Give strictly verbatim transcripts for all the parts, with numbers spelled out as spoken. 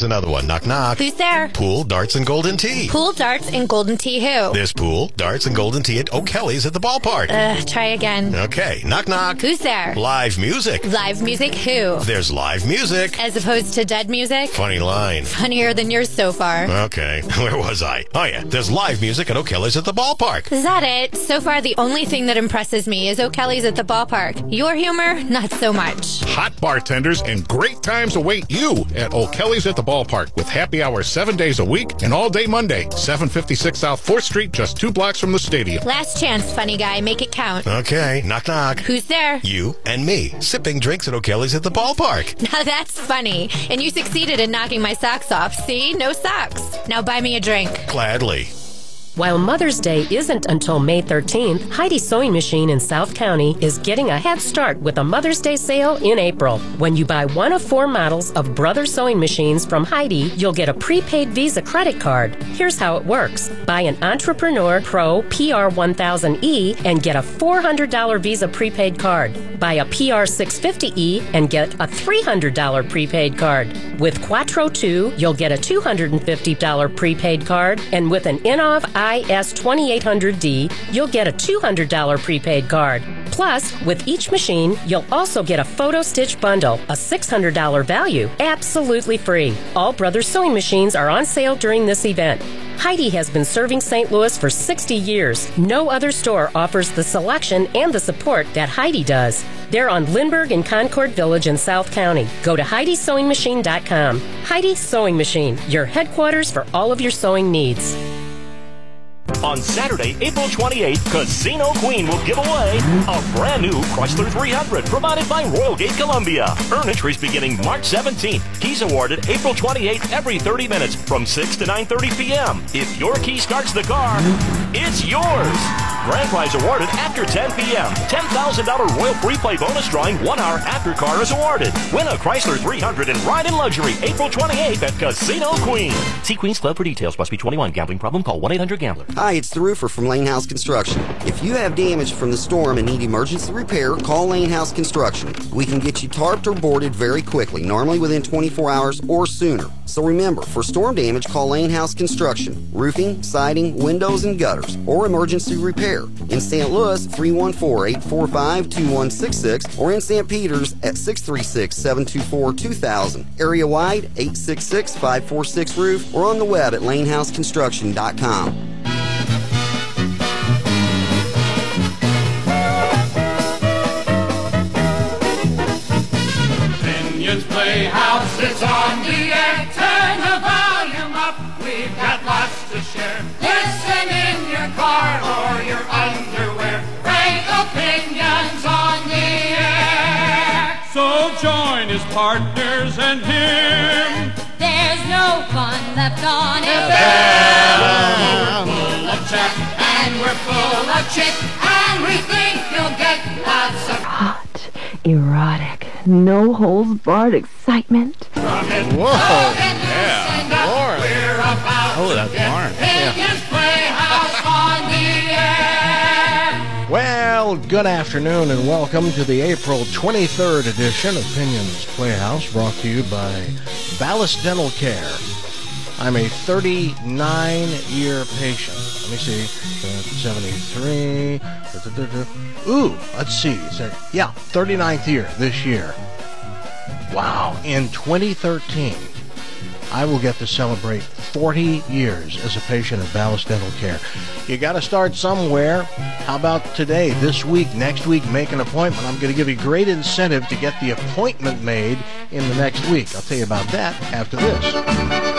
another one. Knock, knock. Who's there? Pool, darts, and golden tea. Pool, darts, and golden tea who? There's pool, darts, and golden tea at O'Kelly's at the ballpark. Uh, try again. Okay. Knock, knock. Who's there? Live music. Live music who? There's live music. As opposed to dead music? Funny line. Funnier than yours so far. Okay. Where was I? Oh, yeah. There's live music at O'Kelly's at the ballpark. Is that it? So far, the only thing that impresses me is O'Kelly's at the ballpark. Your humor, not so much. Hot bartenders and great times await you at O'Kelly's at the ballpark with happy hours seven days a week and all day Monday. seven fifty-six South fourth Street, just two blocks from the stadium. Last chance, funny guy. Make it count. Okay. Knock, knock. Who's there? You and me, sipping drinks at O'Kelly's at the ballpark. Now that's funny. And you succeeded in knocking my socks off. See? No socks. Now buy me a drink. Gladly. While Mother's Day isn't until May thirteenth, Heidi's Sewing Machine in South County is getting a head start with a Mother's Day sale in April. When you buy one of four models of Brother Sewing Machines from Heidi, you'll get a prepaid Visa credit card. Here's how it works. Buy an Entrepreneur Pro P R one thousand E and get a four hundred dollars Visa prepaid card. Buy a P R six fifty E and get a three hundred dollars prepaid card. With Quattro two, you'll get a two hundred fifty dollars prepaid card, and with an Inov I S twenty-eight hundred D, you'll get a two hundred dollars prepaid card. Plus, with each machine, you'll also get a photo stitch bundle, a six hundred dollars value, absolutely free. All Brothers Sewing Machines are on sale during this event. Heidi has been serving Saint Louis for sixty years. No other store offers the selection and the support that Heidi does. They're on Lindbergh and Concord Village in South County. Go to Heidi Sewing Machine dot com. Heidi Sewing Machine, your headquarters for all of your sewing needs. On Saturday, April twenty-eighth, Casino Queen will give away a brand new Chrysler three hundred provided by Royal Gate Columbia. Earn entries beginning March seventeenth. Keys awarded April twenty-eighth every thirty minutes from six to nine thirty p.m. If your key starts the car, it's yours. Grand prize awarded after ten p.m. ten thousand dollars Royal Free Play bonus drawing one hour after car is awarded. Win a Chrysler three hundred and ride in luxury April twenty-eighth at Casino Queen. See Queen's Club for details. Must be twenty-one. Gambling problem? Call one eight hundred gambler. Hi, it's the roofer from Lane House Construction. If you have damage from the storm and need emergency repair, call Lane House Construction. We can get you tarped or boarded very quickly, normally within twenty-four hours or sooner. So remember, for storm damage, call Lane House Construction. Roofing, siding, windows, and gutters, or emergency repair. In Saint Louis, three one four, eight four five, two one six six, or in Saint Peters at six three six, seven two four, two thousand. Area-wide, eight six six, five four six, roof, or on the web at lane house construction dot com. Playhouse, it's on the air. Turn the volume up. We've got lots to share. Listen in your car or your underwear. Great opinions on the air. So join his partners and him. There's no fun left on F M. We're full of chat and we're full of chit, and we think you'll get lots of hot, erotic, no holds barred excitement. Whoa! Yeah, Lauren. We're about oh, that's Lauren. Opinions Playhouse on the air. Well, good afternoon and welcome to the April twenty-third edition of Opinions Playhouse, brought to you by Ballast Dental Care. I'm a thirty-nine-year patient. Let me see, seventy-three. Ooh, let's see. Yeah, thirty-ninth year this year. Wow. In twenty thirteen, I will get to celebrate forty years as a patient of Ballast Dental Care. You got to start somewhere. How about today, this week, next week, make an appointment. I'm going to give you great incentive to get the appointment made in the next week. I'll tell you about that after this.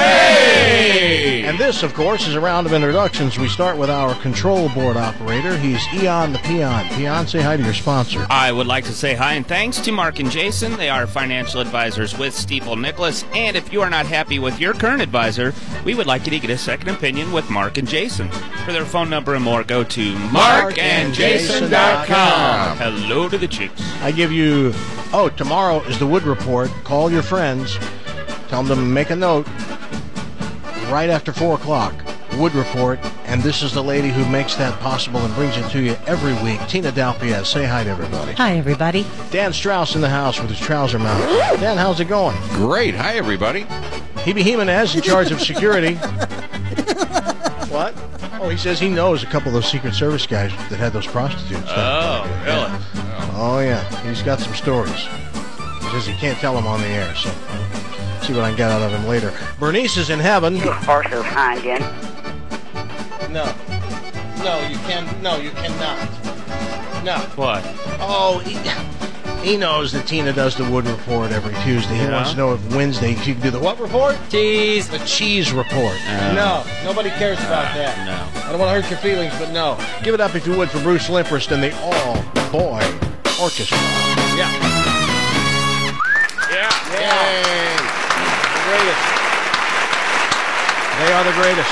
Hey! And this, of course, is a round of introductions. We start with our control board operator. He's Eon the Peon. Peon, say hi to your sponsor. I would like to say hi and thanks to Mark and Jason. They are financial advisors with Stifel Nicholas. And if you are not happy with your current advisor, we would like you to get a second opinion with Mark and Jason. For their phone number and more, go to mark and jason dot com. Hello to the chicks. I give you, oh, tomorrow is the Wood Report. Call your friends. Tell them to make a note. Right after four o'clock, Wood Report, and this is the lady who makes that possible and brings it to you every week, Tina Dalpiez. Say hi to everybody. Hi, everybody. Dan Strauss in the house with his trouser mouth. Dan, how's it going? Great. Hi, everybody. Hebe Jimenez in charge of security. What? Oh, he says he knows a couple of those Secret Service guys that had those prostitutes. Oh, really? Oh, yeah. He's got some stories. He says he can't tell them on the air, so see what I can get out of him later. Bernice is in heaven. Also signed in. No. No, you can. No, you cannot. No. What? Oh, he, he knows that Tina does the Wood Report every Tuesday. He Yeah. wants to know if Wednesday she can do the what report? Cheese. The cheese report. Uh, no, nobody cares about that. No. I don't want to hurt your feelings, but no. Give it up, if you would, for Bruce Limprest and the All Boy Orchestra. Yeah. Yeah. Yay. The greatest. They are the greatest.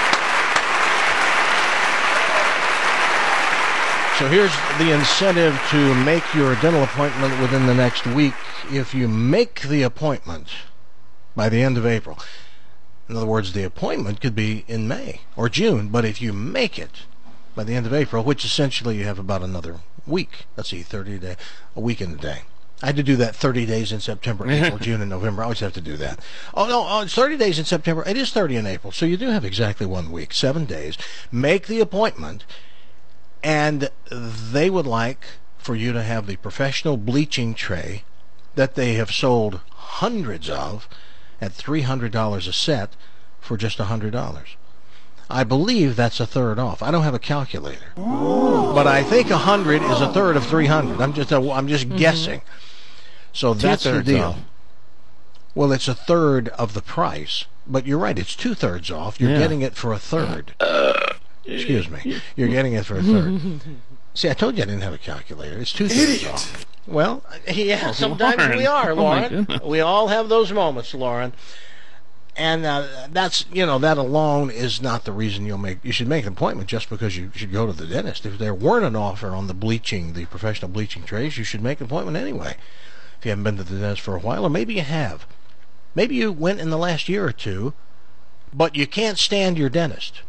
So here's the incentive to make your dental appointment within the next week. If you make the appointment by the end of April, in other words, the appointment could be in May or June, but if you make it by the end of April, which essentially you have about another week, let's see, thirty days, a week in a day. I had to do that thirty days in September, April, June, and November. I always have to do that. Oh, no, oh, it's thirty days in September. It is thirty in April, so you do have exactly one week, seven days. Make the appointment, and they would like for you to have the professional bleaching tray that they have sold hundreds of at three hundred dollars a set for just one hundred dollars. I believe that's a third off. I don't have a calculator, but I think one hundred is a third of three hundred. I'm just a, I'm just mm-hmm. guessing. So that's the deal. Off. Well, it's a third of the price, but you're right. It's two thirds off. You're yeah. getting it for a third. Uh, Excuse me. You're getting it for a third. See, I told you I didn't have a calculator. It's two thirds off. Well, yeah, oh, sometimes Lauren. we are, Lauren. Oh, we all have those moments, Lauren. And uh, that's, you know, that alone is not the reason you'll make, you should make an appointment just because you should go to the dentist. If there weren't an offer on the bleaching, the professional bleaching trays, you should make an appointment anyway. If you haven't been to the dentist for a while, or maybe you have. Maybe you went in the last year or two, but you can't stand your dentist.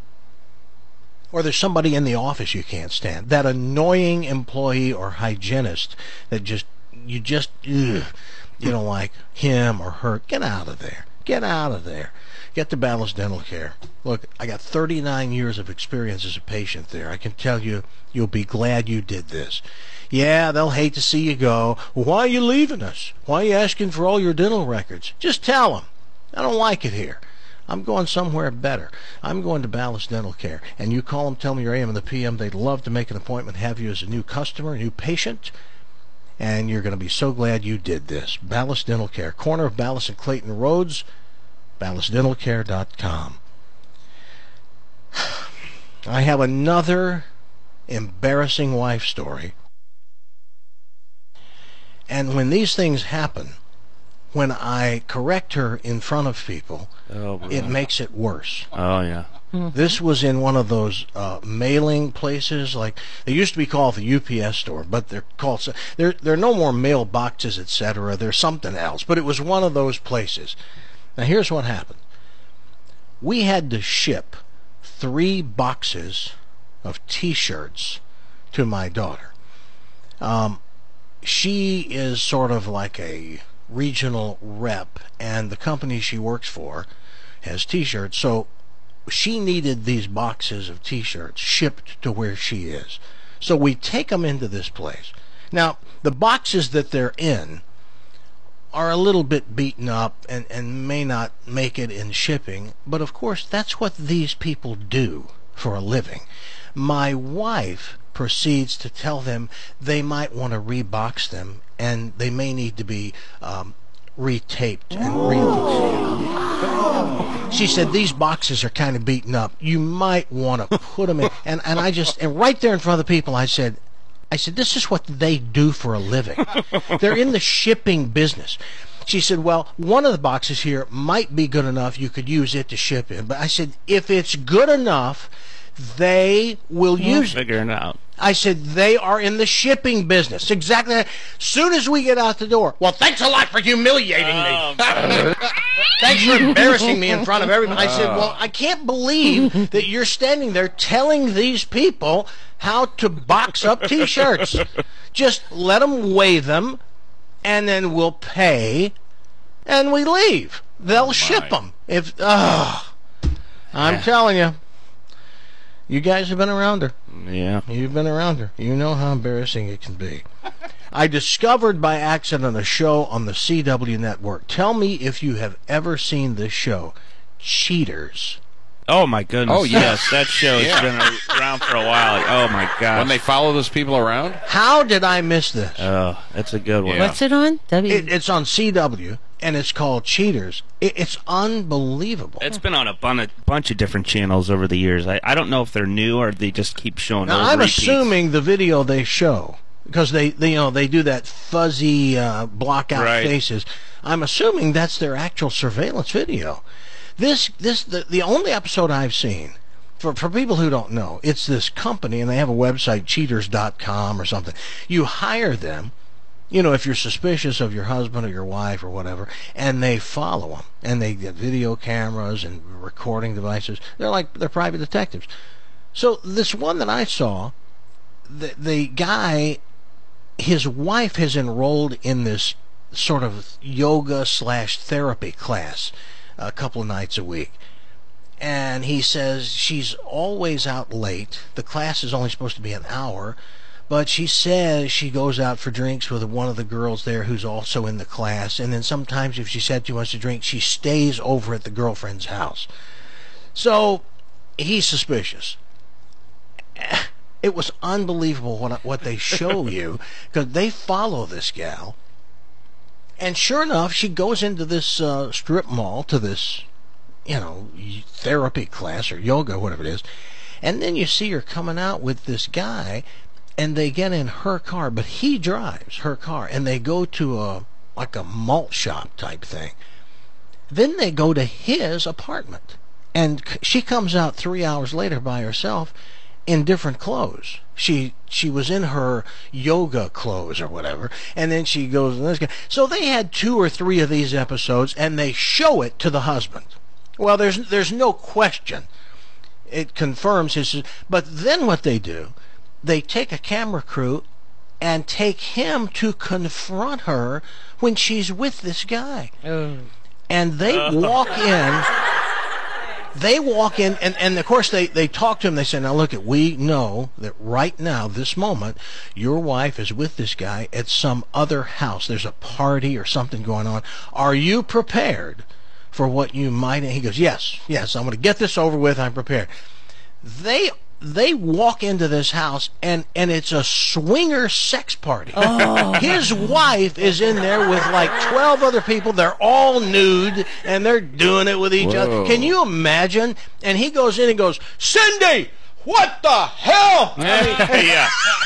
Or there's somebody in the office you can't stand. That annoying employee or hygienist that just, you just, ugh, you don't like him or her. Get out of there. Get out of there. Get to Ballast Dental Care. Look, I got thirty-nine years of experience as a patient there. I can tell you, you'll be glad you did this. Yeah, they'll hate to see you go. Well, why are you leaving us? Why are you asking for all your dental records? Just tell them. I don't like it here. I'm going somewhere better. I'm going to Ballast Dental Care. And you call them, tell them your A M and the P M. They'd love to make an appointment, have you as a new customer, a new patient. And you're going to be so glad you did this. Ballast Dental Care, corner of Ballast and Clayton Roads, ballast dental care dot com. I have another embarrassing wife story. And when these things happen, when I correct her in front of people, oh, it makes it worse. Oh, yeah. Mm-hmm. This was in one of those uh, mailing places, like they used to be called the U P S store, but they're called, there there are no more mail boxes, et cetera. There's something else, but it was one of those places. Now here's what happened. We had to ship three boxes of T-shirts to my daughter. Um, she is sort of like a regional rep, and the company she works for has T-shirts, so she needed these boxes of T-shirts shipped to where she is. So we take them into this place. Now, the boxes that they're in are a little bit beaten up and, and may not make it in shipping, but of course that's what these people do for a living. My wife proceeds to tell them they might want to rebox them and they may need to be um, retaped and re She said these boxes are kind of beaten up. You might want to put them in. And and I just and right there in front of the people, I said, I said this is what they do for a living. They're in the shipping business. She said, well, one of the boxes here might be good enough. You could use it to ship in. But I said, if it's good enough, they will we'll use figure it. Figure it out. I said, they are in the shipping business. Exactly that. Soon as we get out the door, well, thanks a lot for humiliating me. Oh, thanks for embarrassing me in front of everybody. I said, well, I can't believe that you're standing there telling these people how to box up T-shirts. Just let them weigh them, and then we'll pay, and we leave. They'll oh ship them. If uh, I'm yeah. telling you, you guys have been around her. Yeah. You've been around her. You know how embarrassing it can be. I discovered by accident a show on the C W network. Tell me if you have ever seen this show, Cheaters. Oh, my goodness. Oh, yes. yes. That show has yeah. been around for a while. Oh, my God. When they follow those people around? How did I miss this? Oh, that's a good one. Yeah. What's it on? W- it, it's on C W, and it's called Cheaters. It, it's unbelievable. It's been on a bun- bunch of different channels over the years. I, I don't know if they're new or they just keep showing now, those I'm repeats. assuming the video they show, because they, they you know they do that fuzzy uh, block out right. faces. I'm assuming that's their actual surveillance video. This this the, the only episode I've seen, for for people who don't know, it's this company and they have a website, cheaters dot com or something. You hire them, you know, if you're suspicious of your husband or your wife or whatever, and they follow them and they get video cameras and recording devices. They're like they're private detectives. So this one that I saw, the the guy, his wife has enrolled in this sort of yoga slash therapy class a couple of nights a week. And he says she's always out late. The class is only supposed to be an hour, but she says she goes out for drinks with one of the girls there who's also in the class. And then sometimes if she said she wants to drink, she stays over at the girlfriend's house. So he's suspicious. It was unbelievable what, what they show you, because they follow this gal. And sure enough, she goes into this uh, strip mall to this, you know, therapy class or yoga, whatever it is. And then you see her coming out with this guy, and they get in her car, but he drives her car, and they go to a like a malt shop type thing. Then they go to his apartment, and she comes out three hours later by herself in different clothes. She she was in her yoga clothes or whatever, and then she goes in this guy. So they had two or three of these episodes, and they show it to the husband. Well, there's there's no question. It confirms his. But then what they do, they take a camera crew and take him to confront her when she's with this guy. Oh. And they walk in. They walk in, and, and of course they, they talk to him. They say, now look, it, we know that right now, this moment, your wife is with this guy at some other house. There's a party or something going on. Are you prepared for what you might... He goes, yes, yes, I'm going to get this over with. I'm prepared. They they walk into this house, and, and it's a swinger sex party. Oh. His wife is in there with like twelve other people. They're all nude, and they're doing it with each Whoa. other. Can you imagine? And he goes in and goes, Cindy, what the hell? I mean, yeah.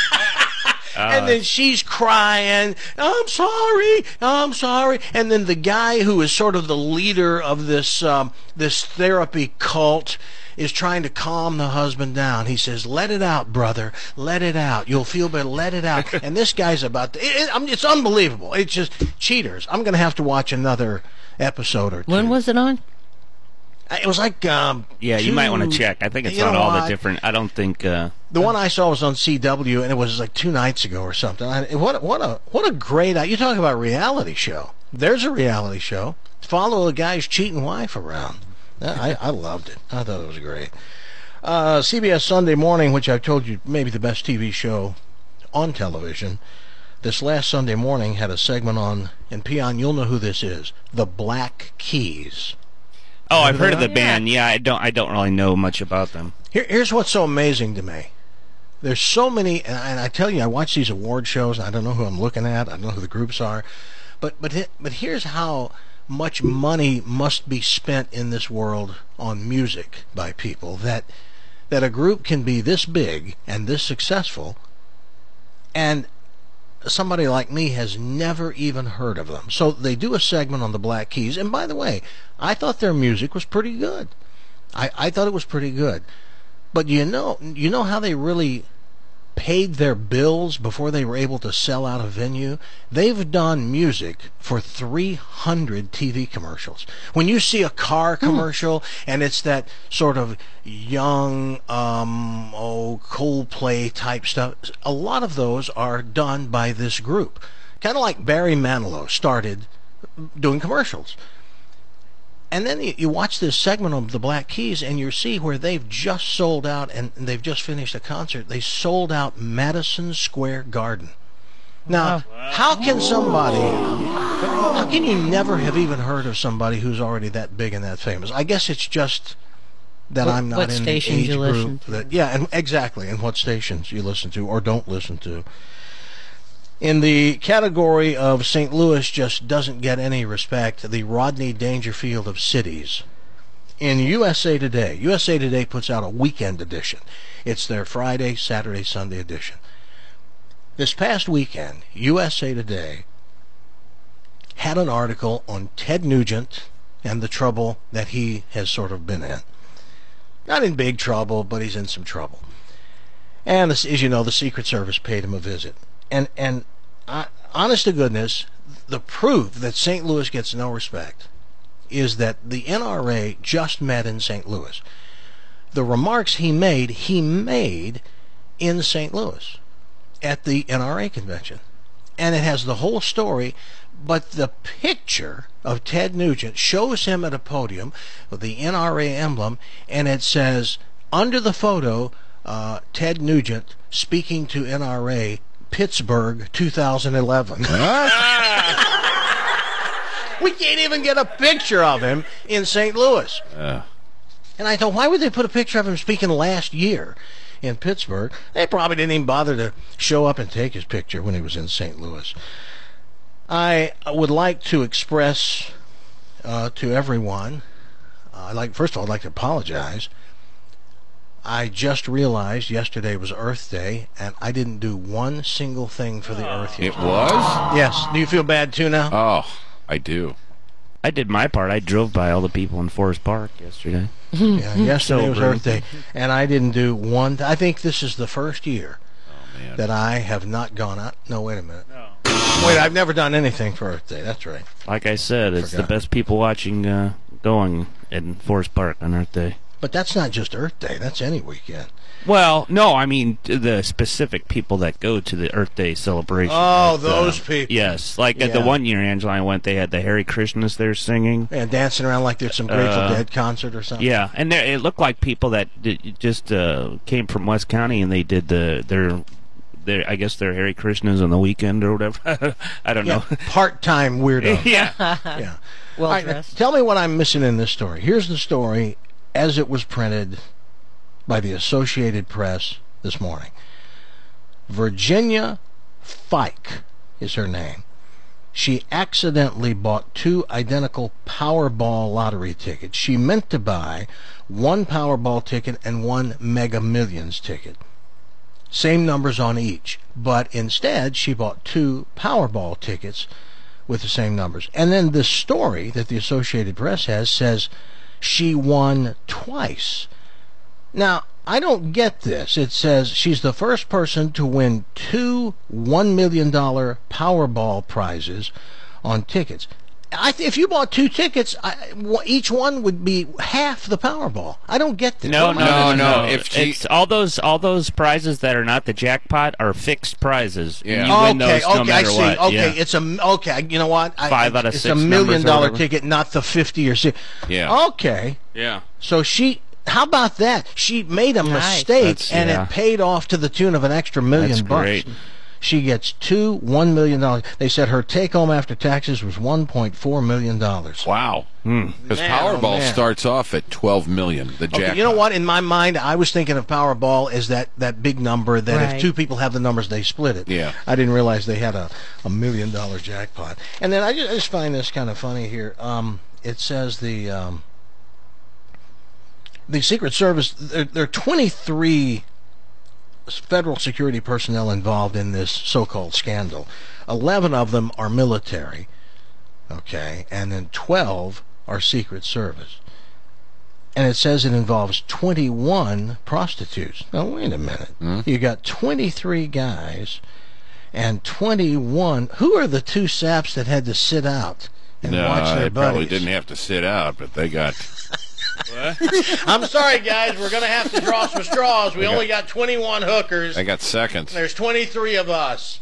And then she's crying, I'm sorry, I'm sorry. And then the guy who is sort of the leader of this um, this therapy cult is trying to calm the husband down. He says, let it out, brother. Let it out. You'll feel better. Let it out. And this guy's about to... It, it, I mean, it's unbelievable. It's just Cheaters. I'm going to have to watch another episode or two. When was it on? It was like... Um, yeah, you two, might want to check. I think it's on all what? the different... I don't think... Uh, the one I saw was on C W, and it was like two nights ago or something. I, what, what, a, what a great... You talk about reality show. There's a reality show. Follow a guy's cheating wife around. I, I loved it. I thought it was great. Uh, C B S Sunday Morning, which I've told you maybe the best T V show on television, this last Sunday morning had a segment on, and Peon, you'll know who this is, the Black Keys. Oh, I've heard of the band. Yeah, I don't. I don't really know much about them. Here, here's what's so amazing to me. There's so many, and I, and I tell you, I watch these award shows, and I don't know who I'm looking at. I don't know who the groups are, but but but here's how much money must be spent in this world on music by people that that a group can be this big and this successful, and somebody like me has never even heard of them. So they do a segment on the Black Keys, and by the way, I thought their music was pretty good. I, I thought it was pretty good. But you know, you know how they really paid their bills before they were able to sell out a venue? They've done music for three hundred T V commercials. When you see a car commercial and it's that sort of young, um, oh, Coldplay type stuff, a lot of those are done by this group. Kind of like Barry Manilow started doing commercials. And then you, you watch this segment of the Black Keys, and you see where they've just sold out, and they've just finished a concert. They sold out Madison Square Garden. Now, wow. how can somebody, how can you never have even heard of somebody who's already that big and that famous? I guess it's just that what, I'm not in the age you group. That, yeah, and exactly, and what stations you listen to or don't listen to. In the category of Saint Louis just doesn't get any respect, the Rodney Dangerfield of cities. In U S A Today, U S A Today puts out a weekend edition. It's their Friday, Saturday, Sunday edition. This past weekend, U S A Today had an article on Ted Nugent and the trouble that he has sort of been in. Not in big trouble, but he's in some trouble. And this, as you know, the Secret Service paid him a visit. And and uh, honest to goodness, the proof that Saint Louis gets no respect is that the N R A just met in Saint Louis. The remarks he made, he made in Saint Louis at the N R A convention. And it has the whole story, but the picture of Ted Nugent shows him at a podium with the N R A emblem, and it says, under the photo, uh, Ted Nugent speaking to N R A, Pittsburgh, two thousand eleven. We can't even get a picture of him in Saint Louis. Uh. And I thought, why would they put a picture of him speaking last year in Pittsburgh? They probably didn't even bother to show up and take his picture when he was in Saint Louis. I would like to express uh, to everyone, uh, like first of all, I'd like to apologize. I just realized yesterday was Earth Day, and I didn't do one single thing for the oh. Earth yesterday. It was? Yes. Do you feel bad, too, now? Oh, I do. I did my part. I drove by all the people in Forest Park yesterday. Yeah, yesterday was Earth Day, and I didn't do one. I think this is the first year oh, man. that I have not gone out. No, wait a minute. No. Wait, I've never done anything for Earth Day. That's right. Like I said, it's Forgot. the best people watching uh, going in Forest Park on Earth Day. But that's not just Earth Day. That's any weekend. Well, no, I mean the specific people that go to the Earth Day celebration. Oh, at, those uh, people. Yes. Like yeah. at the one year Angela and I went, they had the Hare Krishnas there singing. And dancing around like there's some Grateful uh, Dead concert or something. Yeah, and there, it looked like people that did, just uh, came from West County and they did the their... Their, I guess they're Hare Krishnas on the weekend or whatever. I don't yeah, know. Part-time weirdo. yeah. yeah. Well right, dressed. Tell me what I'm missing in this story. Here's the story as it was printed by the Associated Press this morning. Virginia Fike is her name. She accidentally bought two identical Powerball lottery tickets. She meant to buy one Powerball ticket and one Mega Millions ticket. Same numbers on each, but instead she bought two Powerball tickets with the same numbers. And then the story that the Associated Press has says she won twice. Now, I don't get this. It says she's the first person to win two one million dollars Powerball prizes on tickets. I th- if you bought two tickets, I, w- each one would be half the Powerball. I don't get this. No, no, no, no. no. If she... It's all those all those prizes that are not the jackpot are fixed prizes. Yeah. And you okay, win those okay, no matter I see. what. Okay, yeah. it's a okay. You know what? I, Five out of it's six. It's a million dollar numbers ticket, not the fifty or six. Yeah. Okay. Yeah. So she. How about that? She made a nice. mistake, That's, and yeah. it paid off to the tune of an extra million That's bucks. Great. She gets two one million dollars. They said her take-home after taxes was one point four million dollars. Wow. Because hmm. Powerball oh, starts off at twelve million dollars, the jackpot. Okay, you know what? In my mind, I was thinking of Powerball as that, that big number that right. if two people have the numbers, they split it. Yeah. I didn't realize they had a, a million-dollar jackpot. And then I just, I just find this kind of funny here. Um, it says the... Um, The Secret Service, there, there are twenty-three federal security personnel involved in this so-called scandal. eleven of them are military, okay, and then twelve are Secret Service. And it says it involves twenty-one prostitutes. Now, wait a minute. Hmm? You got twenty-three guys and twenty-one. Who are the two saps that had to sit out and no, watch their they buddies? probably didn't have to sit out, but they got... What? I'm sorry, guys. We're going to have to draw some straws. We got, only got twenty-one hookers. I got seconds. There's twenty-three of us.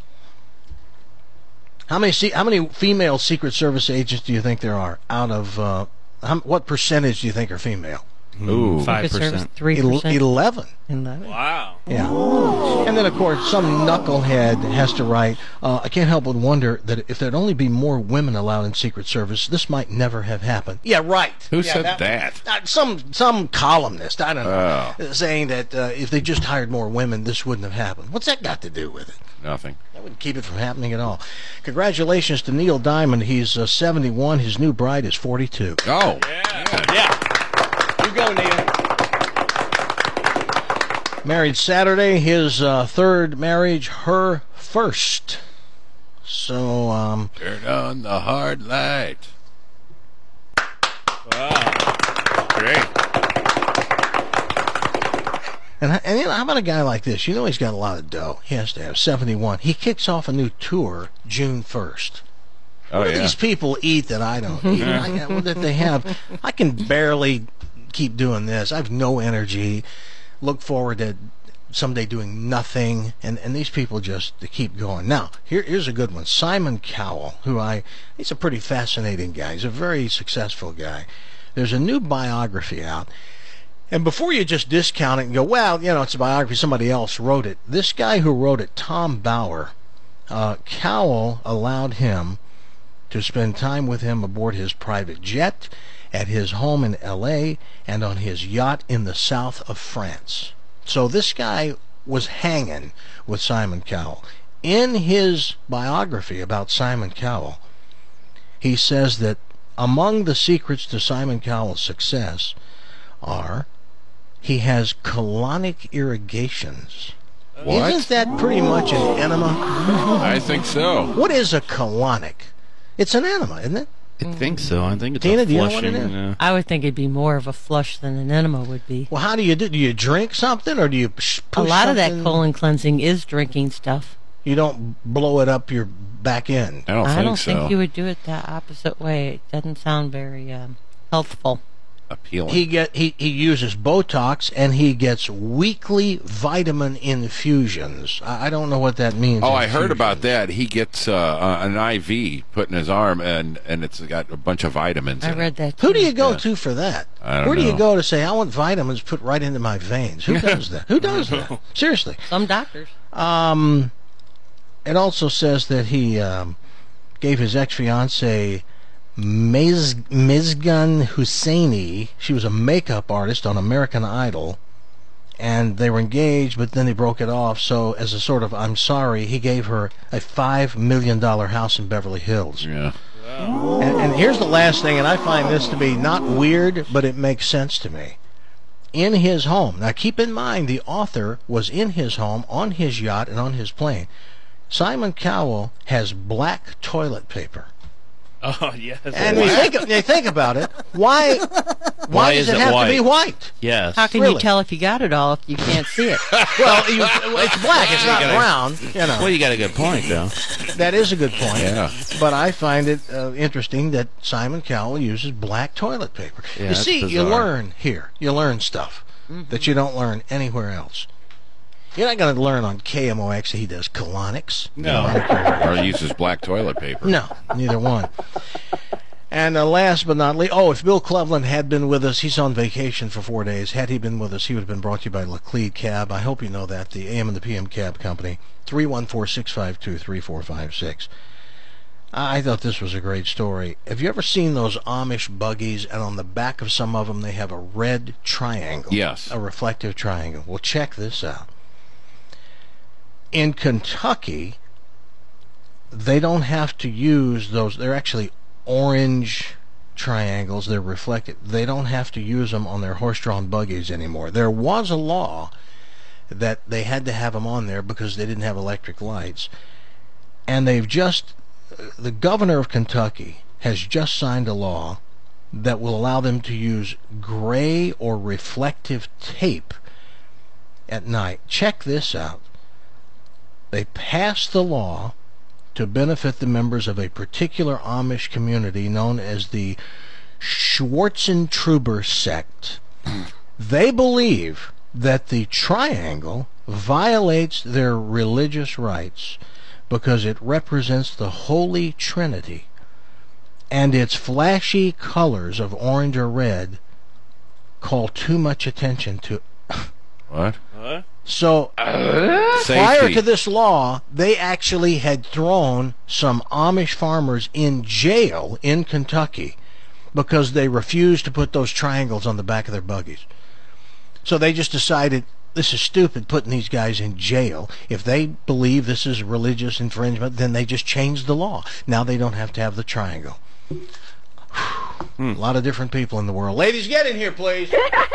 How many how many female Secret Service agents do you think there are out of uh, how, what percentage do you think are female? Ooh, five percent. Three percent. Eleven. Wow. Yeah. And then, of course, some knucklehead has to write, uh, I can't help but wonder that if there'd only be more women allowed in Secret Service, this might never have happened. Yeah, right. Who yeah, said that? Uh, some some columnist, I don't know, Oh. saying that uh, if they just hired more women, this wouldn't have happened. What's that got to do with it? Nothing. That wouldn't keep it from happening at all. Congratulations to Neil Diamond. He's uh, seventy-one. His new bride is forty-two. Oh. Yeah. Yeah. You go, Neil. Married Saturday, his uh, third marriage, her first. So, um... Turn on the hard light. Wow. Great. And, and you know, how about a guy like this? You know he's got a lot of dough. He has to have seventy-one. He kicks off a new tour June first. Oh, what do yeah. these people eat that I don't eat? I, what that they have? I can barely keep doing this. I have no energy. Look forward to someday doing nothing, and, and these people just they keep going. Now, here, here's a good one. Simon Cowell, who I, he's a pretty fascinating guy. He's a very successful guy. There's a new biography out, and before you just discount it and go, well, you know, it's a biography, somebody else wrote it. This guy who wrote it, Tom Bauer, uh, Cowell allowed him to spend time with him aboard his private jet, at his home in L A, and on his yacht in the south of France. So this guy was hanging with Simon Cowell. In his biography about Simon Cowell, he says that among the secrets to Simon Cowell's success are he has colonic irrigations. What? Isn't that pretty much an enema? I think so. What is a colonic? It's an enema, isn't it? I think so. I think it's Tina, a do you know what it flushing. is? Uh, I would think it'd be more of a flush than an enema would be. Well, how do you do? Do you drink something, or do you push A lot of that something? colon cleansing is drinking stuff. You don't blow it up your back end. I don't I think don't so. think you would do it that opposite way. It doesn't sound very um, healthful. Appealing. He get he, he uses Botox, and he gets weekly vitamin infusions. I, I don't know what that means. Oh, I heard infusions. about that. He gets uh, uh, an I V put in his arm, and, and it's got a bunch of vitamins I in read it. that too. Who do you go Yeah. to for that? I don't Where do you know. go to say, I want vitamins put right into my veins? Who does that? Who does that? Seriously. Some doctors. Um, it also says that he um, gave his ex-fiancée Miz, Mizgan Husseini, she was a makeup artist on American Idol, and they were engaged, but then they broke it off, so as a sort of I'm sorry, he gave her a five million dollars house in Beverly Hills. Yeah. And, and here's the last thing, and I find this to be not weird, but it makes sense to me. In his home, now keep in mind the author was in his home, on his yacht, and on his plane. Simon Cowell has black toilet paper. oh, yes. And we think, you think about it, why, why, Why does is it it have white? to be white? Yes. How can Really? you tell if you got it all if you can't see it? Well, you, it's black, it's not gotta- brown. You know, Well, you got a good point, though. that is a good point. Yeah. But I find it uh, interesting that Simon Cowell uses black toilet paper. Yeah, you that's see, you bizarre. learn here. You learn stuff that you don't learn anywhere else. You're not going to learn on K M O X that he does colonics. No. Or he uses black toilet paper. No, neither one. And uh, last but not least, oh, if Bill Cleveland had been with us, he's on vacation for four days. Had he been with us, he would have been brought to you by Laclede Cab. I hope you know that, the A M and the P M Cab Company, three one four, six five two, three four five six. I thought this was a great story. Have you ever seen those Amish buggies, and on the back of some of them they have a red triangle? Yes. A reflective triangle. Well, check this out. In Kentucky, they don't have to use those. They're actually orange triangles. They're reflective. They don't have to use them on their horse-drawn buggies anymore. There was a law that they had to have them on there because they didn't have electric lights. And they've just, the governor of Kentucky has just signed a law that will allow them to use gray or reflective tape at night. Check this out. They passed the law to benefit the members of a particular Amish community known as the Schwarzentruber sect. They believe that the triangle violates their religious rights because it represents the Holy Trinity. and its flashy colors of orange or red call too much attention to... What? What? So, uh, prior to this law, they actually had thrown some Amish farmers in jail in Kentucky because they refused to put those triangles on the back of their buggies. So they just decided, this is stupid putting these guys in jail. If they believe this is religious infringement, then they just changed the law. Now they don't have to have the triangle. Hmm. A lot of different people in the world. Ladies, get in here, please.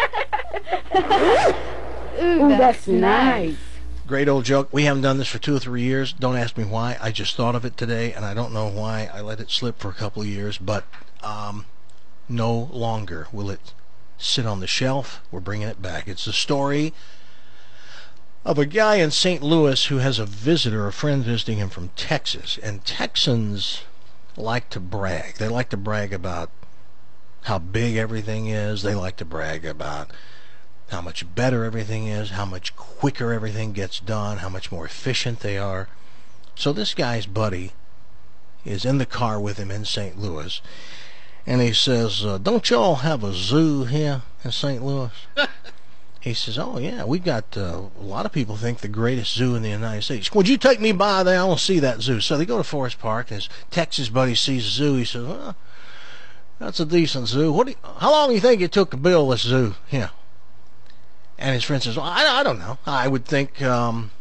Ooh, that's nice. Great old joke. We haven't done this for two or three years. Don't ask me why. I just thought of it today, and I don't know why I let it slip for a couple of years, but um, no longer will it sit on the shelf. We're bringing it back. It's the story of a guy in Saint Louis who has a visitor, a friend visiting him from Texas, and Texans like to brag. They like to brag about how big everything is. They like to brag about how much better everything is, how much quicker everything gets done, how much more efficient they are. So this guy's buddy is in the car with him in Saint Louis, and he says, uh, don't y'all have a zoo here in Saint Louis? He says, oh yeah, we got, uh, a lot of people think the greatest zoo in the United States. Would you take me by there? I want to see that zoo. So they go to Forest Park, and his Texas buddy sees a zoo. He says, well, that's a decent zoo. What do you, how long do you think it took to build this zoo here? And his friend says, well, I, I don't know. I would think, um,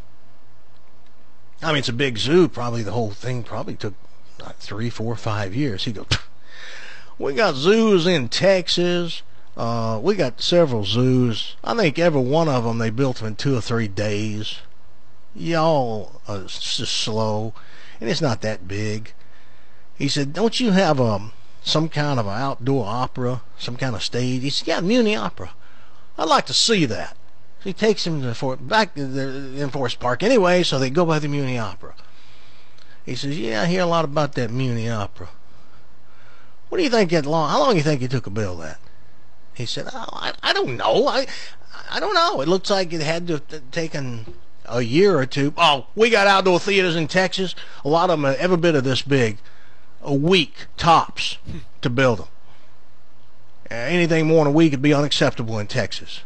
I mean, it's a big zoo. Probably the whole thing probably took like three, four, five years. He goes, we got zoos in Texas. Uh, we got several zoos. I think every one of them they built them in two or three days. Y'all are just slow, and it's not that big. He said, don't you have um, some kind of an outdoor opera, some kind of stage? He said, yeah, Muni Opera. I'd like to see that. So he takes him to for, back in Forest Park anyway, so they go by the Muni Opera. He says, yeah, I hear a lot about that Muni Opera. What do you think that long? How long do you think it took to build that? He said, oh, I, I don't know. I I don't know. It looks like it had to have taken a year or two. Oh, we got outdoor theaters in Texas. A lot of them are every bit of this big. A week, tops, to build them. Uh, anything more than a week would be unacceptable in Texas.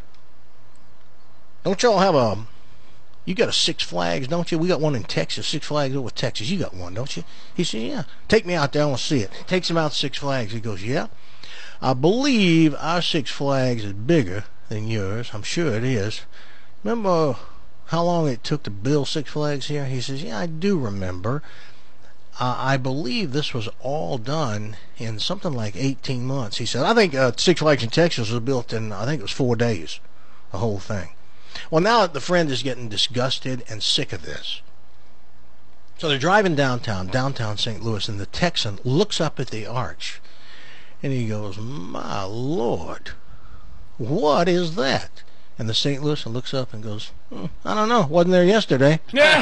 Don't y'all have a... You got a Six Flags, don't you? We got one in Texas. Six Flags over Texas. You got one, don't you? He said, yeah. Take me out there. I want to see it. Takes him out to Six Flags. He goes, yeah. I believe our Six Flags is bigger than yours. I'm sure it is. Remember how long it took to build Six Flags here? He says, yeah, I do remember. Uh, I believe this was all done in something like eighteen months. He said, I think uh, Six Flags in Texas was built in, I think it was four days, the whole thing. Well, now the friend is getting disgusted and sick of this. So they're driving downtown, downtown Saint Louis, and the Texan looks up at the arch, and he goes, my Lord, what is that? And the Saint Louisan looks up and goes, hmm, I don't know, wasn't there yesterday.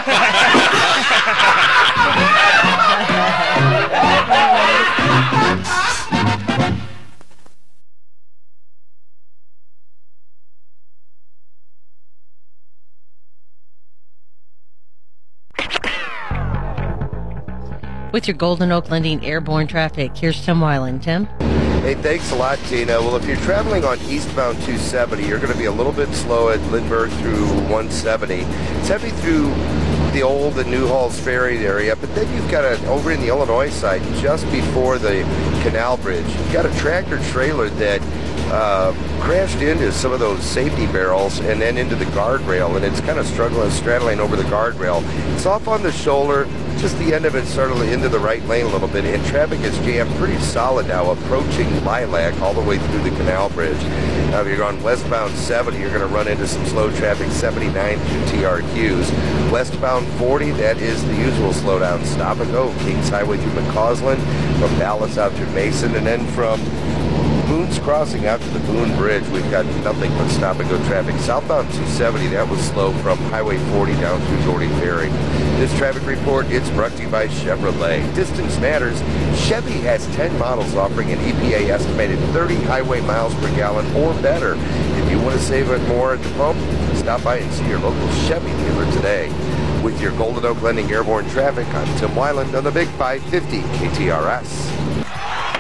With your Golden Oak Lending airborne traffic, here's Tim Weiland. Tim? Hey, thanks a lot, Tina. Well, if you're traveling on eastbound two seventy, you're going to be a little bit slow at Lindbergh through one seventy. It's heavy through the old and New Halls Ferry area, but then you've got a, over in the Illinois side, just before the Canal Bridge, you've got a tractor trailer that uh, crashed into some of those safety barrels and then into the guardrail, and it's kind of struggling, straddling over the guardrail. It's off on the shoulder, just the end of it started into the right lane a little bit, and traffic is jammed pretty solid now, approaching Lilac all the way through the Canal Bridge. Now, if you're on westbound seventy, you're going to run into some slow traffic, seventy-nine through T R Qs. Westbound forty, that is the usual slowdown. Stop and go. Kings Highway through McCausland, from Dallas out to Mason, and then from Boone's Crossing out to the Boone Bridge, we've got nothing but stop-and-go traffic. Southbound two seventy, that was slow from Highway forty down through Doherty Ferry. This traffic report, it's brought to you by Chevrolet. Distance matters. Chevy has ten models offering an E P A estimated thirty highway miles per gallon or better. If you want to save it more at the pump, stop by and see your local Chevy dealer today. With your Golden Oak Lending airborne traffic, I'm Tim Weiland on the Big five fifty K T R S.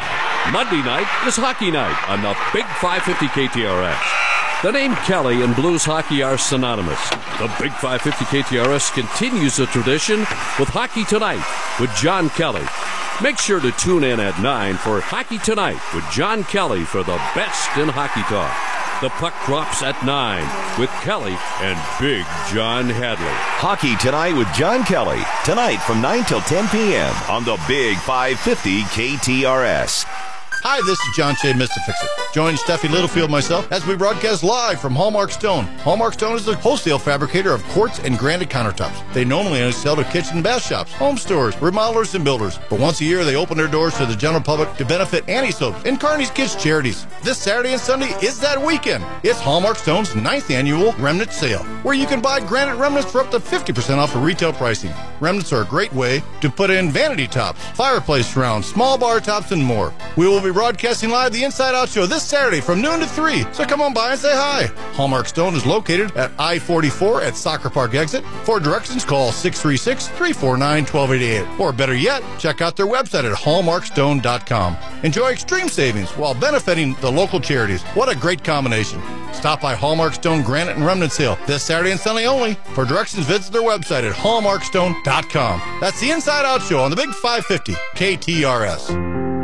Monday night is hockey night on the Big five fifty K T R S. The name Kelly and blues hockey are synonymous. The Big five fifty K T R S continues the tradition with Hockey Tonight with John Kelly. Make sure to tune in at nine for Hockey Tonight with John Kelly for the best in hockey talk. The puck drops at nine with Kelly and Big John Hadley. Hockey Tonight with John Kelly. Tonight from nine till ten p.m. on the Big five fifty K T R S. Hi, this is John Shea, Mister Fix-It. Join Steffi Littlefield myself as we broadcast live from Hallmark Stone. Hallmark Stone is the wholesale fabricator of quartz and granite countertops. They normally only sell to kitchen and bath shops, home stores, remodelers, and builders. But once a year, they open their doors to the general public to benefit Anti-Soap and Carney's Kids charities. This Saturday and Sunday is that weekend. It's Hallmark Stone's ninth annual Remnant Sale, where you can buy granite remnants for up to fifty percent off of retail pricing. Remnants are a great way to put in vanity tops, fireplace rounds, small bar tops, and more. We will be broadcasting live the Inside Out Show this Saturday from noon to three, so come on by and say hi. Hallmark Stone is located at I forty-four at Soccer Park Exit. For directions, call six three six, three four nine, one two eight eight. Or better yet, check out their website at hallmark stone dot com. Enjoy extreme savings while benefiting the local charities. What a great combination. Stop by Hallmark Stone Granite and Remnant Sale this Saturday and Sunday only. For directions, visit their website at hallmark stone dot com. That's the Inside Out Show on the Big five fifty K T R S.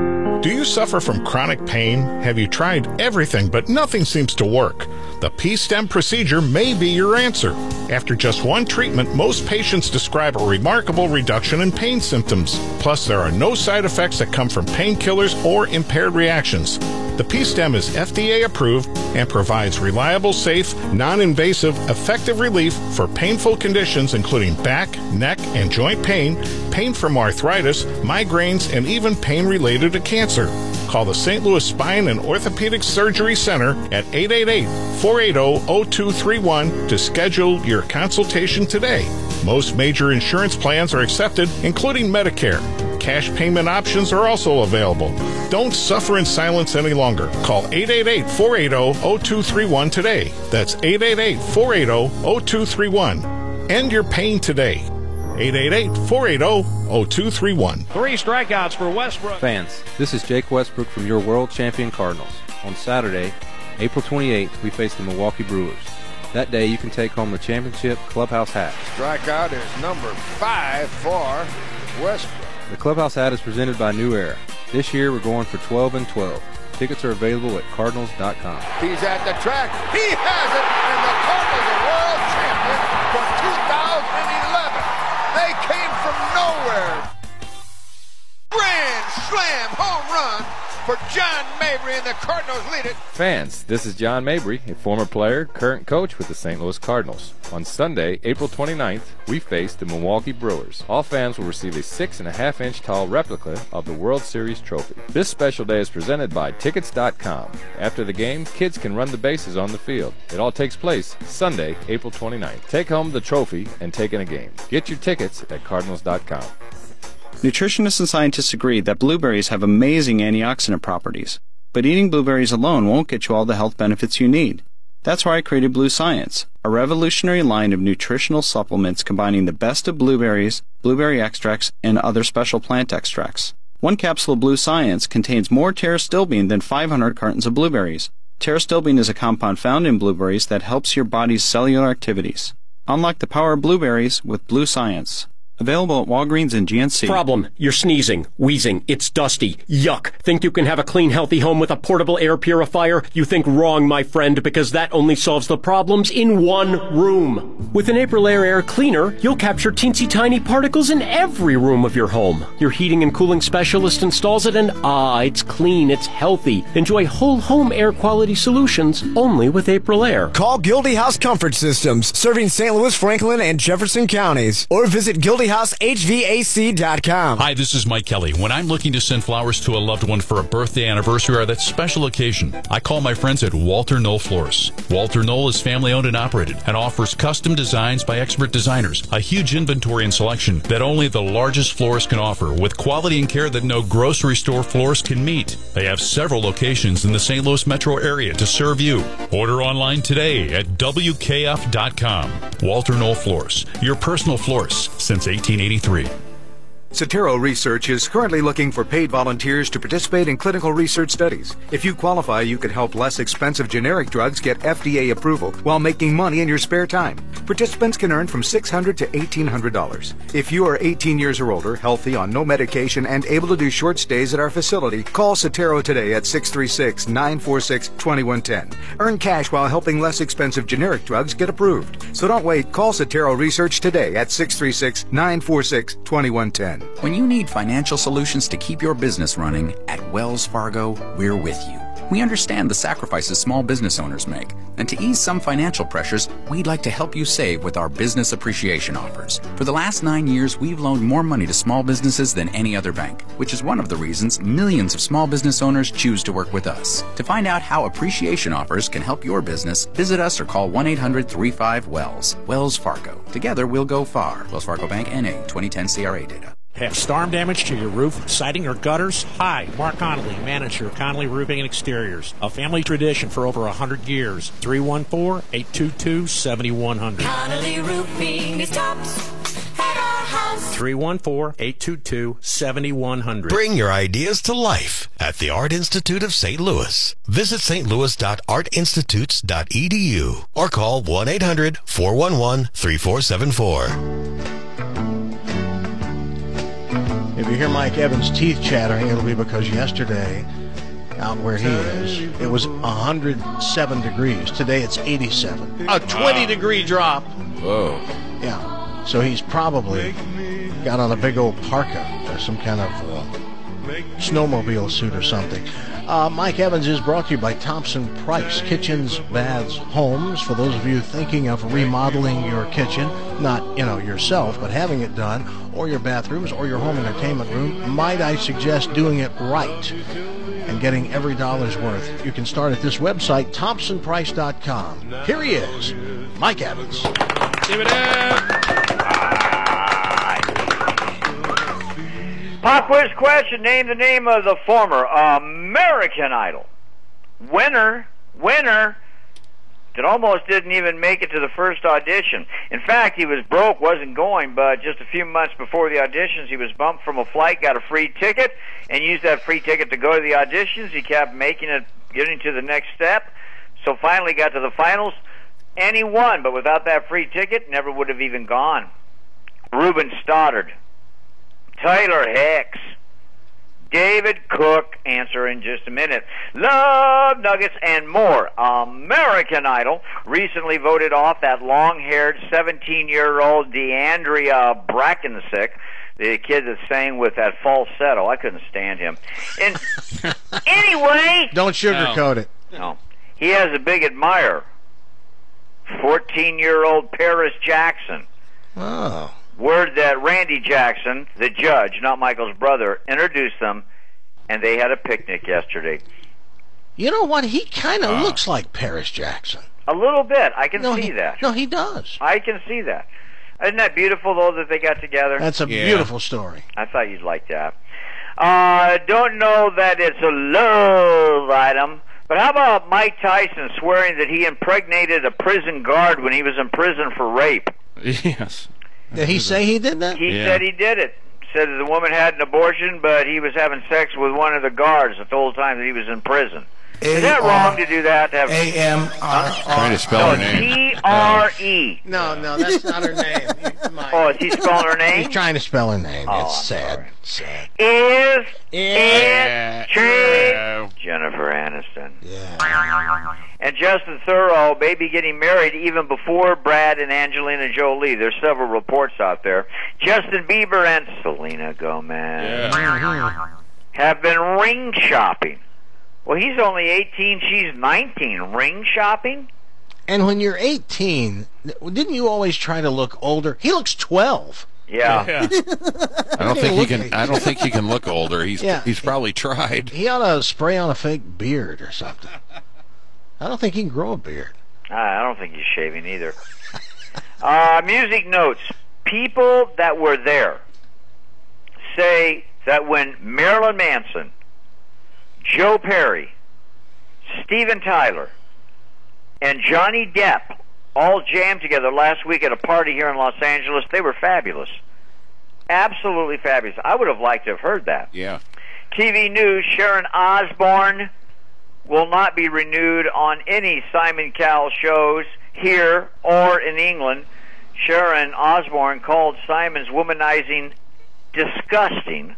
Do you suffer from chronic pain? Have you tried everything but nothing seems to work? The P-stem procedure may be your answer. After just one treatment, most patients describe a remarkable reduction in pain symptoms. Plus, there are no side effects that come from painkillers or impaired reactions. The P-stem is F D A approved and provides reliable, safe, non-invasive, effective relief for painful conditions including back, neck, and joint pain, pain from arthritis, migraines, and even pain related to cancer. Call the Saint Louis Spine and Orthopedic Surgery Center at eight eight eight, four eight zero, zero two three one to schedule your consultation today. Most major insurance plans are accepted, including Medicare. Cash payment options are also available. Don't suffer in silence any longer. Call eight eight eight, four eight zero, zero two three one today. That's eight eight eight, four eight zero, zero two three one. End your pain today. eight eight eight, four eight zero, zero two three one. Three strikeouts for Westbrook. Fans, this is Jake Westbrook from your world champion Cardinals. On Saturday, April twenty-eighth, we face the Milwaukee Brewers. That day, you can take home the championship clubhouse hat. Strikeout is number five for Westbrook. The clubhouse hat is presented by New Era. This year, we're going for twelve and twelve. Tickets are available at cardinals dot com. He's at the track. He has it, and the Cardinals are world champions for two thousand eleven. They came from nowhere. Grand slam home run for John Mabry, and the Cardinals lead it. Fans, this is John Mabry, a former player, current coach with the Saint Louis Cardinals. On Sunday, April twenty-ninth, we face the Milwaukee Brewers. All fans will receive a six and a half inch tall replica of the World Series trophy. This special day is presented by tickets dot com. After the game, kids can run the bases on the field. It all takes place Sunday, April twenty-ninth. Take home the trophy and take in a game. Get your tickets at cardinals dot com. Nutritionists and scientists agree that blueberries have amazing antioxidant properties, but eating blueberries alone won't get you all the health benefits you need. That's why I created Blue Science, a revolutionary line of nutritional supplements combining the best of blueberries, blueberry extracts, and other special plant extracts. One capsule of Blue Science contains more pterostilbene than five hundred cartons of blueberries. Pterostilbene is a compound found in blueberries that helps your body's cellular activities. Unlock the power of blueberries with Blue Science. Available at Walgreens and G N C. Problem. You're sneezing, wheezing, it's dusty. Yuck. Think you can have a clean, healthy home with a portable air purifier? You think wrong, my friend, because that only solves the problems in one room. With an Aprilaire Air Cleaner, you'll capture teensy tiny particles in every room of your home. Your heating and cooling specialist installs it and ah, it's clean, it's healthy. Enjoy whole home air quality solutions only with Aprilaire. Call Gildy House Comfort Systems, serving Saint Louis, Franklin, and Jefferson counties. Or visit Gildy House H V A C dot com. Hi, this is Mike Kelly. When I'm looking to send flowers to a loved one for a birthday, anniversary, or that special occasion, I call my friends at Walter Knoll Florists. Walter Knoll is family owned and operated and offers custom designs by expert designers, a huge inventory and selection that only the largest florist can offer, with quality and care that no grocery store florist can meet. They have several locations in the Saint Louis metro area to serve you. Order online today at W K F dot com. Walter Knoll Florists, your personal florist since eighteen eighty-three. Sotero Research is currently looking for paid volunteers to participate in clinical research studies. If you qualify, you could help less expensive generic drugs get F D A approval while making money in your spare time. Participants can earn from six hundred dollars to eighteen hundred dollars. If you are eighteen years or older, healthy, on no medication, and able to do short stays at our facility, call Sotero today at six three six, nine four six, two one one zero. Earn cash while helping less expensive generic drugs get approved. So don't wait. Call Sotero Research today at six three six, nine four six, two one one zero. When you need financial solutions to keep your business running, at Wells Fargo, we're with you. We understand the sacrifices small business owners make, and to ease some financial pressures, we'd like to help you save with our business appreciation offers. For the last nine years, we've loaned more money to small businesses than any other bank, which is one of the reasons millions of small business owners choose to work with us. To find out how appreciation offers can help your business, visit us or call one eight hundred, three five, wells. Wells Fargo. Together we'll go far. Wells Fargo Bank, N A, twenty ten C R A data. Have storm damage to your roof, siding, or gutters? Hi, Mark Connolly, manager of Connolly Roofing and Exteriors. A family tradition for over one hundred years. three one four, eight two two, seven one zero zero. Connolly Roofing is tops at our house. three one four, eight two two, seven one zero zero. Bring your ideas to life at the Art Institute of Saint Louis. Visit s t louis dot art institutes dot e d u or call one eight hundred, four one one, three four seven four. If you hear Mike Evans' teeth chattering, it'll be because yesterday, out where he is, it was one hundred seven degrees. Today it's eighty-seven. A twenty-degree drop. Whoa. Yeah. So he's probably got on a big old parka or some kind of uh, snowmobile suit or something. Uh, Mike Evans is brought to you by Thompson Price, kitchens, baths, homes. For those of you thinking of remodeling your kitchen, not, you know, yourself, but having it done, or your bathrooms, or your home entertainment room, might I suggest doing it right and getting every dollar's worth. You can start at this website, thompson price dot com. Here he is, Mike Evans. Give it up. Pop quiz question. Name the name of the former American Idol winner. Winner that almost didn't even make it to the first audition. In fact, he was broke, wasn't going, but just a few months before the auditions, he was bumped from a flight, got a free ticket, and used that free ticket to go to the auditions. He kept making it, getting to the next step, so finally got to the finals, and he won, but without that free ticket, never would have even gone. Ruben Stoddard, Tyler Hicks, David Cook, answer in just a minute. Love Nuggets and more. American Idol recently voted off that long-haired seventeen-year-old DeAndrea Brackensick, the kid that sang with that falsetto. I couldn't stand him. And anyway, don't sugarcoat no. it. No, he has a big admirer. fourteen-year-old Paris Jackson. Oh. Word that Randy Jackson, the judge, not Michael's brother, introduced them, and they had a picnic yesterday. You know what? He kind of uh, looks like Paris Jackson. A little bit. I can no, see he, that. No, he does. I can see that. Isn't that beautiful, though, that they got together? That's a yeah. beautiful story. I thought you'd like that. I uh, don't know that it's a love item, but how about Mike Tyson swearing that he impregnated a prison guard when he was in prison for rape? Yes. Did he say he did that? He yeah. said he did it. Said that the woman had an abortion, but he was having sex with one of the guards the whole time that he was in prison. Is that wrong to do that? To have A M R R. Trying to spell no, her name. T R E. No, no, that's not her name. Oh, is he spelling her name? He's trying to spell her name. Oh, it's sad. Sorry. Sad. Is yeah. it true? Jennifer Aniston. Yeah. And Justin Theroux may be getting married even before Brad and Angelina Jolie. There's several reports out there. Justin Bieber and Selena Gomez yeah. have been ring shopping. Well, he's only eighteen, she's nineteen. Ring shopping? And when you're eighteen, didn't you always try to look older? He looks twelve. Yeah. yeah. I don't think he can. I don't think he can look older. He's yeah. he's probably tried. He ought to spray on a fake beard or something. I don't think he can grow a beard. I don't think he's shaving either. uh, music notes. People that were there say that when Marilyn Manson, Joe Perry, Steven Tyler, and Johnny Depp all jammed together last week at a party here in Los Angeles, they were fabulous. Absolutely fabulous. I would have liked to have heard that. Yeah. T V news, Sharon Osbourne will not be renewed on any Simon Cowell shows here or in England. Sharon Osbourne called Simon's womanizing disgusting.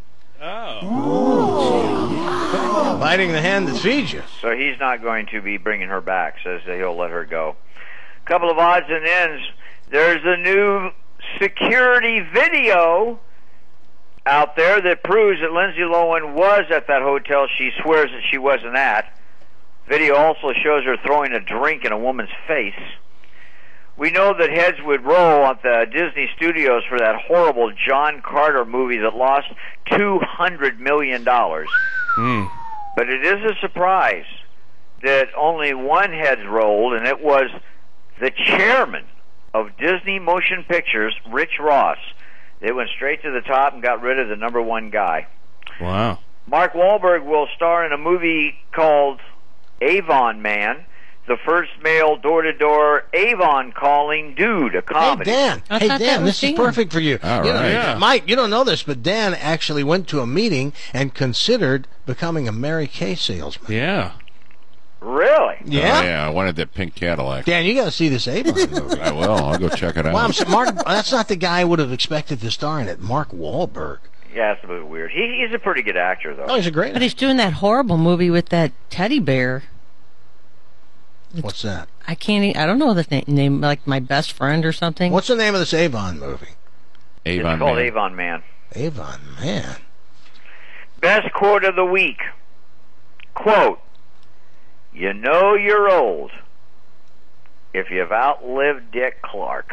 Oh. Biting the hand that feeds you. So he's not going to be bringing her back, says that he'll let her go. Couple of odds and ends. There's a new security video out there that proves that Lindsay Lohan was at that hotel she swears that she wasn't at. Video also shows her throwing a drink in a woman's face. We know that heads would roll at the Disney Studios for that horrible John Carter movie that lost two hundred million dollars. Mm. But it is a surprise that only one head rolled, and it was the chairman of Disney Motion Pictures, Rich Ross. They went straight to the top and got rid of the number one guy. Wow. Mark Wahlberg will star in a movie called Avon Man, the first male door-to-door Avon calling dude, a comedy. Hey, Dan. I Hey, thought that Dan, was this is Dan. perfect for you. All you know, right. Yeah. Mike, you don't know this, but Dan actually went to a meeting and considered becoming a Mary Kay salesman. Yeah. Really? Yeah? Oh, yeah, I wanted that pink Cadillac. Dan, you got to see this Avon movie. I will. I'll go check it out. Well, I'm, s- Mark, that's not the guy I would have expected to star in it. Mark Wahlberg. Yeah, it's a bit weird. He, he's a pretty good actor, though. Oh, he's a great But he's doing that horrible movie with that teddy bear. What's that? I can't. e- I don't know the na- name. Like My Best Friend or something. What's the name of this Avon movie? Avon It's called Man. Avon Man. Avon Man. Best quote of the week. Quote, "You know you're old if you've outlived Dick Clark."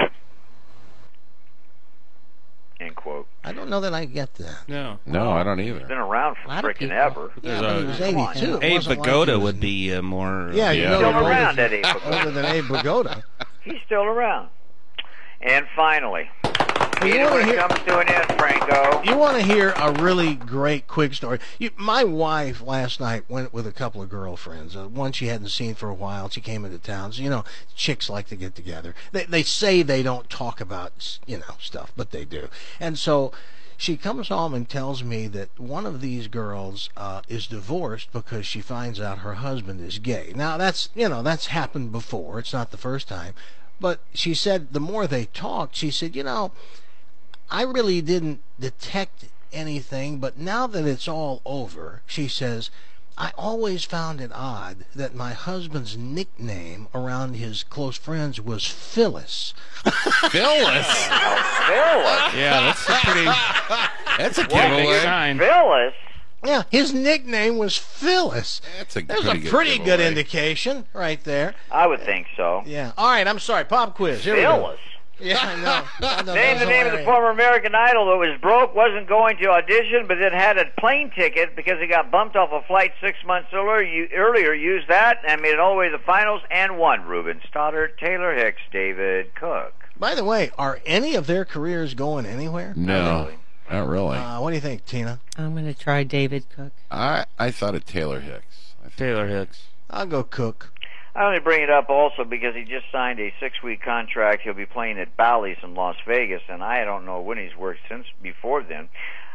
End quote. I don't know that I get that. No. No, I don't either. He's been around for lot of frickin' people- ever. Yeah, but he was eighty-two. It Abe wasn't like Vigoda he was- would be uh, more. Yeah, you know, Still older around, than- Eddie Vigoda. older than Abe Vigoda. He's still around. And finally, you Peter, wanna when it hear- comes to an end, Franco. You want to hear a really great quick story? You, my wife last night went with a couple of girlfriends. Uh, one she hadn't seen for a while. She came into town. So, you know, chicks like to get together. They they say they don't talk about, you know, stuff, but they do. And so she comes home and tells me that one of these girls uh, is divorced because she finds out her husband is gay. Now, that's, you know, that's happened before. It's not the first time. But she said the more they talked, she said, you know, I really didn't detect anything, but now that it's all over, she says, I always found it odd that my husband's nickname around his close friends was Phyllis. Phyllis? Phyllis? Yeah, that's a pretty. That's a What? giveaway. sign. Phyllis? Yeah, his nickname was Phyllis. That's a There's pretty a good pretty good giveaway. indication right there. I would think so. Yeah. All right, I'm sorry. Pop quiz. Here we go. Phyllis? Yeah, I know. I know, Name that the was name of the hilarious. former American Idol that was broke, wasn't going to audition, but then had a plane ticket because he got bumped off a flight six months earlier. You, earlier used that and made it all the way to the finals and won. Ruben Stoddard, Taylor Hicks, David Cook. By the way, are any of their careers going anywhere? No, not really. Uh, what do you think, Tina? I'm going to try David Cook. I I thought of Taylor Hicks. I think- Taylor Hicks. I'll go Cook. I only bring it up also because he just signed a six-week contract. He'll be playing at Bally's in Las Vegas, and I don't know when he's worked since before then.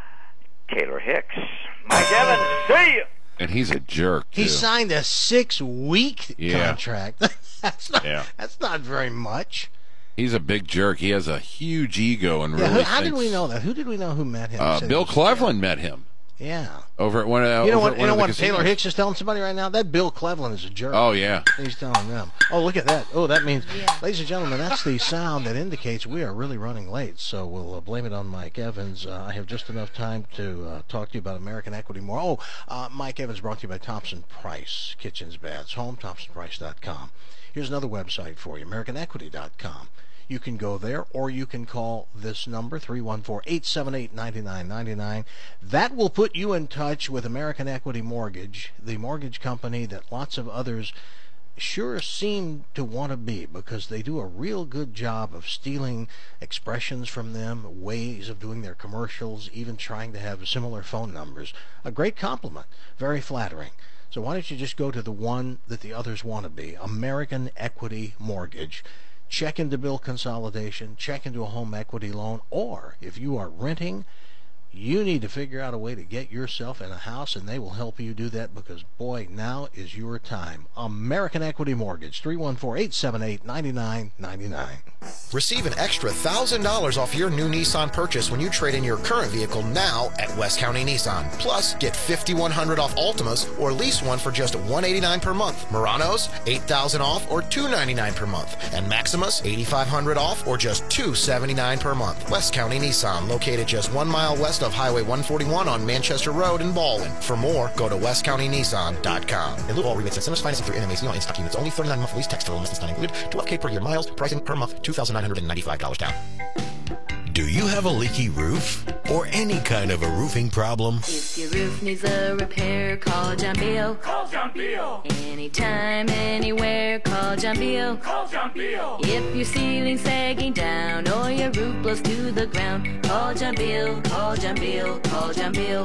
Taylor Hicks. Mike Evans, see you. And he's a jerk, too. He signed a six-week Yeah. contract. that's not. Yeah. That's not very much. He's a big jerk. He has a huge ego and Yeah, really who, how did thinks- we know that? Who did we know who met him? Uh, Said Bill he was a Cleveland met him Yeah. over at one. Uh, You know over what? at You one know of the what casinos. Taylor Hicks is telling somebody right now? That Bill Cleveland is a jerk. Oh yeah. He's telling them. Oh, look at that. Oh, that means, ladies and gentlemen, that's the sound that indicates we are really running late. So we'll uh, blame it on Mike Evans. Uh, I have just enough time to uh, talk to you about American Equity more. Oh, uh, Mike Evans brought to you by Thompson Price Kitchens, Baths, Home, thompson price dot com. Here's another website for you, american equity dot com. You can go there, or you can call this number, three one four, eight seven eight, nine nine nine nine. That will put you in touch with American Equity Mortgage, the mortgage company that lots of others sure seem to want to be, because they do a real good job of stealing expressions from them, ways of doing their commercials, even trying to have similar phone numbers. A great compliment. Very flattering. So why don't you just go to the one that the others want to be, American Equity Mortgage. check into bill consolidation, check into a home equity loan, or if you are renting, you need to figure out a way to get yourself in a house, and they will help you do that because, boy, now is your time. American Equity Mortgage, three one four, eight seven eight, nine nine nine nine. Receive an extra one thousand dollars off your new Nissan purchase when you trade in your current vehicle now at West County Nissan. Plus, get five thousand one hundred dollars off Altimas or lease one for just one hundred eighty-nine dollars per month. Muranos, eight thousand dollars off or two hundred ninety-nine dollars per month. And Maximus, eight thousand five hundred dollars off or just two hundred seventy-nine dollars per month. West County Nissan, located just one mile west of Highway one forty-one on Manchester Road in Baldwin. For more, go to west county nissan dot com. In lieu of all rebates and incentives, financing through N M A C on in-stock units, only thirty-nine month lease, tax, federal less not included, twelve K per year miles, pricing per month, two thousand nine hundred ninety-five dollars down. Do you have a leaky roof or any kind of a roofing problem? If your roof needs a repair, call John Beal. Call John Beal. Anytime, anywhere, call John Beal. Call John Beal. If your ceiling's sagging down or your roof blows to the ground, call John Beal. Call John Beal. Call John Beal.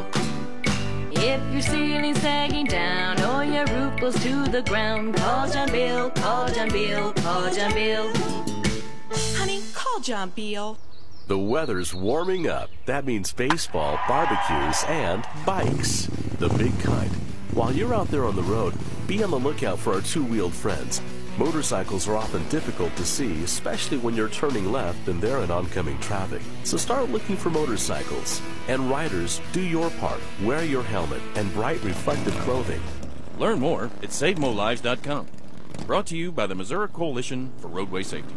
If your ceiling's sagging down or your roof blows to the ground, call John Beal. Call John Beal. Call John Beal. Honey, call John Beal. The weather's warming up. That means baseball, barbecues, and bikes. The big kind. While you're out there on the road, be on the lookout for our two-wheeled friends. Motorcycles are often difficult to see, especially when you're turning left and they're in oncoming traffic. So start looking for motorcycles. And riders, do your part. Wear your helmet and bright reflective clothing. Learn more at save mo lives dot com. Brought to you by the Missouri Coalition for Roadway Safety.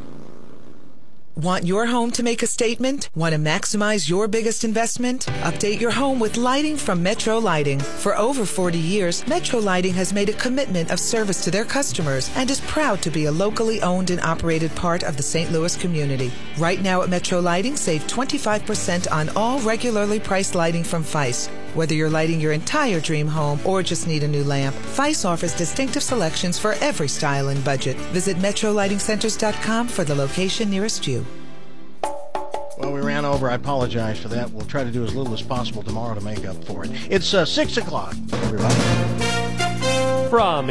Want your home to make a statement? Want to maximize your biggest investment? Update your home with lighting from Metro Lighting. For over forty years, Metro Lighting has made a commitment of service to their customers and is proud to be a locally owned and operated part of the Saint Louis community. Right now at Metro Lighting, save twenty-five percent on all regularly priced lighting from Feist. Whether you're lighting your entire dream home or just need a new lamp, Feist offers distinctive selections for every style and budget. Visit metro lighting centers dot com for the location nearest you. Well, we ran over. I apologize for that. We'll try to do as little as possible tomorrow to make up for it. It's uh, six o'clock, everybody. From